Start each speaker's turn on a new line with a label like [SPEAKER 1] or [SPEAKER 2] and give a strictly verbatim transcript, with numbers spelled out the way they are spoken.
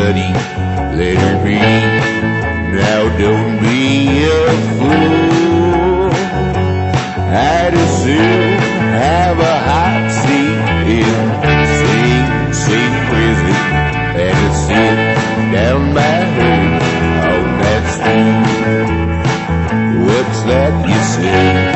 [SPEAKER 1] study, let her be. Now don't be a fool. I'd as soon have a hot seat in Sing Sing prison than to sit down by her on that stool. What's that you say?